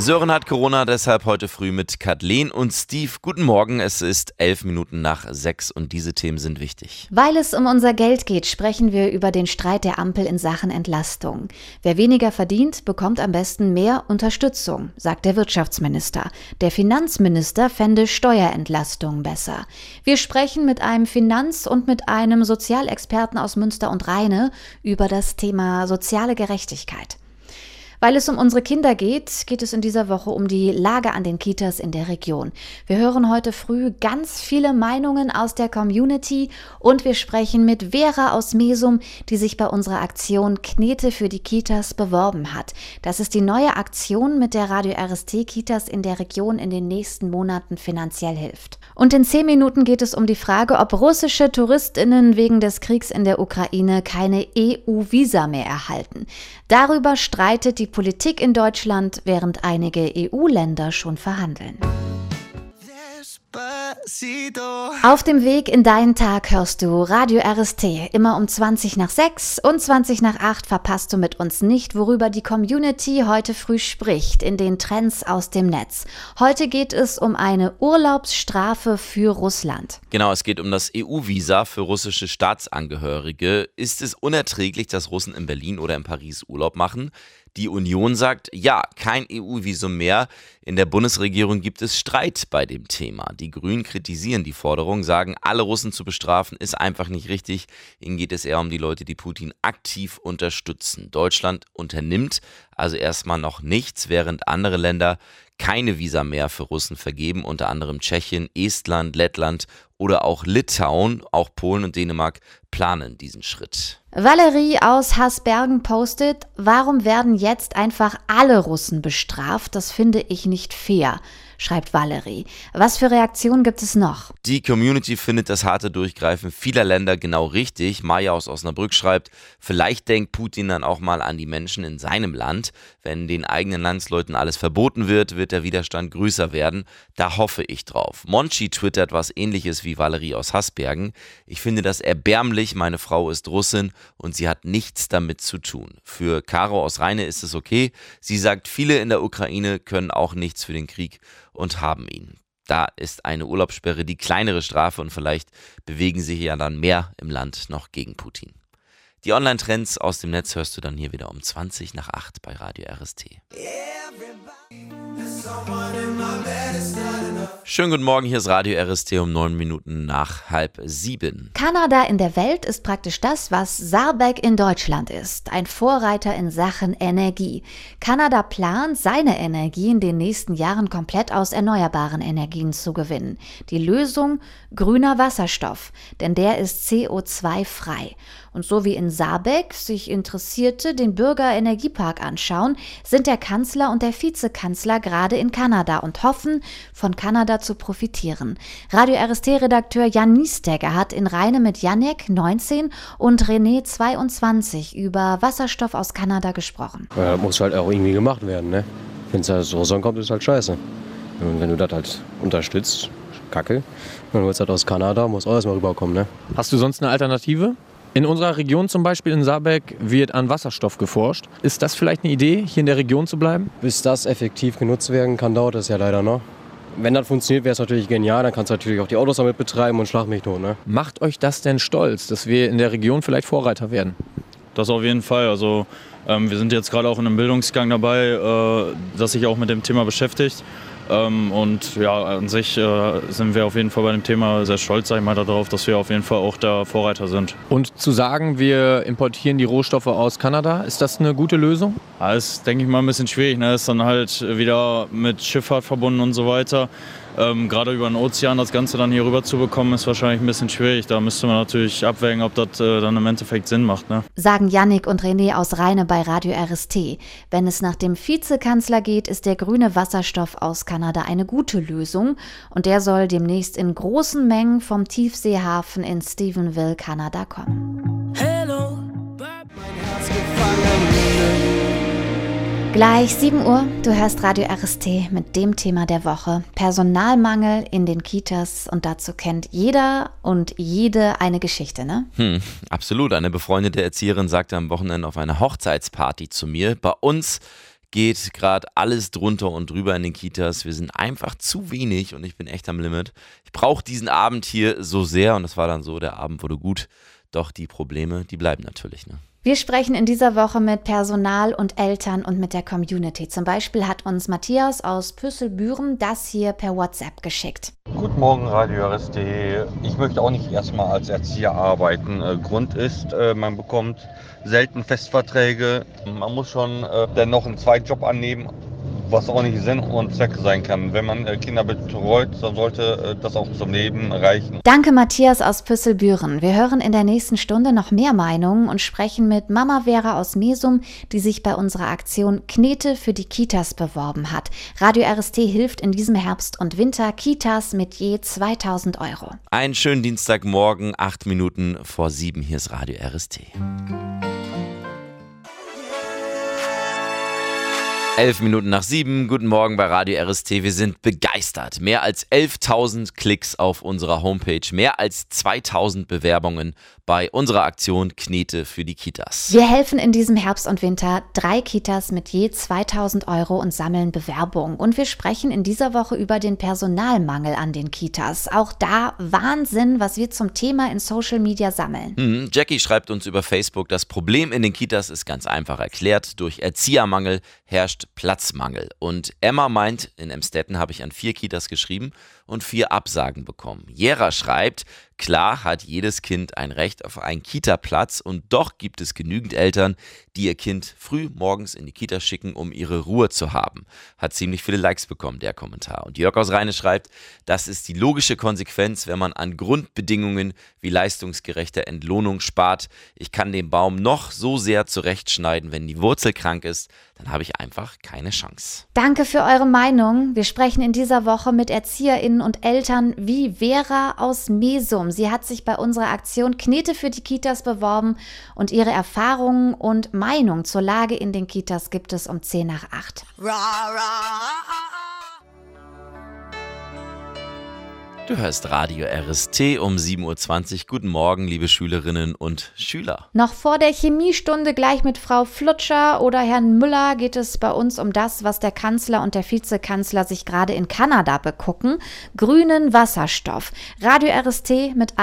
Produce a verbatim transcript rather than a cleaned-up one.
Sören hat Corona, deshalb heute früh mit Kathleen und Steve. Guten Morgen, es ist elf Minuten nach sechs und diese Themen sind wichtig. Weil es um unser Geld geht, sprechen wir über den Streit der Ampel in Sachen Entlastung. Wer weniger verdient, bekommt am besten mehr Unterstützung, sagt der Wirtschaftsminister. Der Finanzminister fände Steuerentlastung besser. Wir sprechen mit einem Finanz- und mit einem Sozialexperten aus Münster und Rheine über das Thema soziale Gerechtigkeit. Weil es um unsere Kinder geht, geht es in dieser Woche um die Lage an den Kitas in der Region. Wir hören heute früh ganz viele Meinungen aus der Community und wir sprechen mit Vera aus Mesum, die sich bei unserer Aktion Knete für die Kitas beworben hat. Das ist die neue Aktion, mit der Radio R S T Kitas in der Region in den nächsten Monaten finanziell hilft. Und in zehn Minuten geht es um die Frage, ob russische TouristInnen wegen des Kriegs in der Ukraine keine E U-Visa mehr erhalten. Darüber streitet die Politik in Deutschland, während einige E U-Länder schon verhandeln. Auf dem Weg in deinen Tag hörst du Radio R S T. Immer um zwanzig nach sechs und zwanzig nach acht verpasst du mit uns nicht, worüber die Community heute früh spricht in den Trends aus dem Netz. Heute geht es um eine Urlaubsstrafe für Russland. Genau, es geht um das E U-Visa für russische Staatsangehörige. Ist es unerträglich, dass Russen in Berlin oder in Paris Urlaub machen? Die Union sagt, ja, kein E U-Visum mehr. In der Bundesregierung gibt es Streit bei dem Thema. Die Grünen kritisieren die Forderung, sagen, alle Russen zu bestrafen, ist einfach nicht richtig. Ihnen geht es eher um die Leute, die Putin aktiv unterstützen. Deutschland unternimmt also erstmal noch nichts, während andere Länder keine Visa mehr für Russen vergeben, unter anderem Tschechien, Estland, Lettland oder auch Litauen. Auch Polen und Dänemark planen diesen Schritt. Valerie aus Hasbergen postet, warum werden jetzt einfach alle Russen bestraft? Das finde ich nicht fair, schreibt Valerie. Was für Reaktionen gibt es noch? Die Community findet das harte Durchgreifen vieler Länder genau richtig. Maja aus Osnabrück schreibt, vielleicht denkt Putin dann auch mal an die Menschen in seinem Land. Wenn den eigenen Landsleuten alles verboten wird, wird der Widerstand größer werden. Da hoffe ich drauf. Monchi twittert was Ähnliches wie Valerie aus Hasbergen. Ich finde das erbärmlich, meine Frau ist Russin und sie hat nichts damit zu tun. Für Caro aus Rheine ist es okay. Sie sagt, viele in der Ukraine können auch nichts für den Krieg und haben ihn. Da ist eine Urlaubssperre die kleinere Strafe und vielleicht bewegen sich ja dann mehr im Land noch gegen Putin. Die Online-Trends aus dem Netz hörst du dann hier wieder um zwanzig nach acht bei Radio R S T. Schönen guten Morgen, hier ist Radio R S T um neun Minuten nach halb sieben. Kanada in der Welt ist praktisch das, was Saarbeck in Deutschland ist. Ein Vorreiter in Sachen Energie. Kanada plant, seine Energie in den nächsten Jahren komplett aus erneuerbaren Energien zu gewinnen. Die Lösung? Grüner Wasserstoff, denn der ist C O zwei frei. Und so wie in Saarbeck sich Interessierte den Bürgerenergiepark anschauen, sind der Kanzler und der Vizekanzler gerade in Kanada und hoffen, von Kanada zu profitieren. Radio R S T-Redakteur Jan Niestegger hat in Rheine mit Janek, neunzehn, und René, zweiundzwanzig, über Wasserstoff aus Kanada gesprochen. Ja, das muss halt auch irgendwie gemacht werden, ne? Wenn es halt so rankommt, ist halt scheiße. Und wenn du das halt unterstützt, kacke. Dann wird es halt aus Kanada, muss auch erstmal rüberkommen, ne? Hast du sonst eine Alternative? In unserer Region zum Beispiel in Saarbeck wird an Wasserstoff geforscht. Ist das vielleicht eine Idee, hier in der Region zu bleiben? Bis das effektiv genutzt werden kann, dauert es ja leider noch. Wenn das funktioniert, wäre es natürlich genial. Dann kannst du natürlich auch die Autos damit betreiben und schlag mich tot, ne? Macht euch das denn stolz, dass wir in der Region vielleicht Vorreiter werden? Das auf jeden Fall. Also ähm, wir sind jetzt gerade auch in einem Bildungsgang dabei, äh, das sich auch mit dem Thema beschäftigt. Ähm, und ja, an sich äh, sind wir auf jeden Fall bei dem Thema sehr stolz, sag ich mal, darauf, dass wir auf jeden Fall auch der Vorreiter sind. Und zu sagen, wir importieren die Rohstoffe aus Kanada, ist das eine gute Lösung? Ja, das ist, denke ich mal, ein bisschen schwierig. Ne? Ist dann halt wieder mit Schifffahrt verbunden und so weiter. Ähm, gerade über den Ozean das Ganze dann hier rüber zu bekommen, ist wahrscheinlich ein bisschen schwierig. Da müsste man natürlich abwägen, ob das äh, dann im Endeffekt Sinn macht. Ne? Sagen Jannik und René aus Rheine bei Radio R S T. Wenn es nach dem Vizekanzler geht, ist der grüne Wasserstoff aus Kanada eine gute Lösung. Und der soll demnächst in großen Mengen vom Tiefseehafen in Stephenville, Kanada kommen. Hello, mein Herz gefangen. Gleich sieben Uhr, du hörst Radio R S T mit dem Thema der Woche. Personalmangel in den Kitas, und dazu kennt jeder und jede eine Geschichte, ne? Hm, absolut. Eine befreundete Erzieherin sagte am Wochenende auf einer Hochzeitsparty zu mir, bei uns geht gerade alles drunter und drüber in den Kitas. Wir sind einfach zu wenig und ich bin echt am Limit. Ich brauche diesen Abend hier so sehr und das war dann so, der Abend wurde gut. Doch die Probleme, die bleiben natürlich, ne? Wir sprechen in dieser Woche mit Personal und Eltern und mit der Community. Zum Beispiel hat uns Matthias aus Püsselbüren das hier per WhatsApp geschickt. Guten Morgen, Radio R S T. Ich möchte auch nicht erstmal als Erzieher arbeiten. Äh, Grund ist, äh, man bekommt selten Festverträge. Man muss schon äh, dennoch einen Zweitjob annehmen, was auch nicht Sinn und Zweck sein kann. Wenn man äh, Kinder betreut, dann sollte äh, das auch zum Leben reichen. Danke Matthias aus Püsselbüren. Wir hören in der nächsten Stunde noch mehr Meinungen und sprechen mit Mama Vera aus Mesum, die sich bei unserer Aktion Knete für die Kitas beworben hat. Radio R S T hilft in diesem Herbst und Winter Kitas mit je zweitausend Euro. Einen schönen Dienstagmorgen, acht Minuten vor sieben. Hier ist Radio R S T. Elf Minuten nach sieben, guten Morgen bei Radio R S T. Wir sind begeistert. Mehr als elftausend Klicks auf unserer Homepage, mehr als zweitausend Bewerbungen bei unserer Aktion Knete für die Kitas. Wir helfen in diesem Herbst und Winter drei Kitas mit je zweitausend Euro und sammeln Bewerbungen. Und wir sprechen in dieser Woche über den Personalmangel an den Kitas. Auch da Wahnsinn, was wir zum Thema in Social Media sammeln. Hm, Jackie schreibt uns über Facebook, das Problem in den Kitas ist ganz einfach erklärt. Durch Erziehermangel herrscht Platzmangel. Und Emma meint, in Emstetten habe ich an vier Kitas geschrieben und vier Absagen bekommen. Jera schreibt, klar hat jedes Kind ein Recht auf einen Kita-Platz und doch gibt es genügend Eltern, die ihr Kind früh morgens in die Kita schicken, um ihre Ruhe zu haben. Hat ziemlich viele Likes bekommen, der Kommentar. Und Jörg aus Rheine schreibt, das ist die logische Konsequenz, wenn man an Grundbedingungen wie leistungsgerechter Entlohnung spart. Ich kann den Baum noch so sehr zurechtschneiden, wenn die Wurzel krank ist, dann habe ich einfach keine Chance. Danke für eure Meinung. Wir sprechen in dieser Woche mit ErzieherInnen und Eltern wie Vera aus Mesum. Sie hat sich bei unserer Aktion Knete für die Kitas beworben und ihre Erfahrungen und Meinung zur Lage in den Kitas gibt es um zehn nach acht. Du hörst Radio R S T um sieben Uhr zwanzig. Guten Morgen, liebe Schülerinnen und Schüler. Noch vor der Chemiestunde gleich mit Frau Flutscher oder Herrn Müller geht es bei uns um das, was der Kanzler und der Vizekanzler sich gerade in Kanada begucken. Grünen Wasserstoff. Radio R S T mit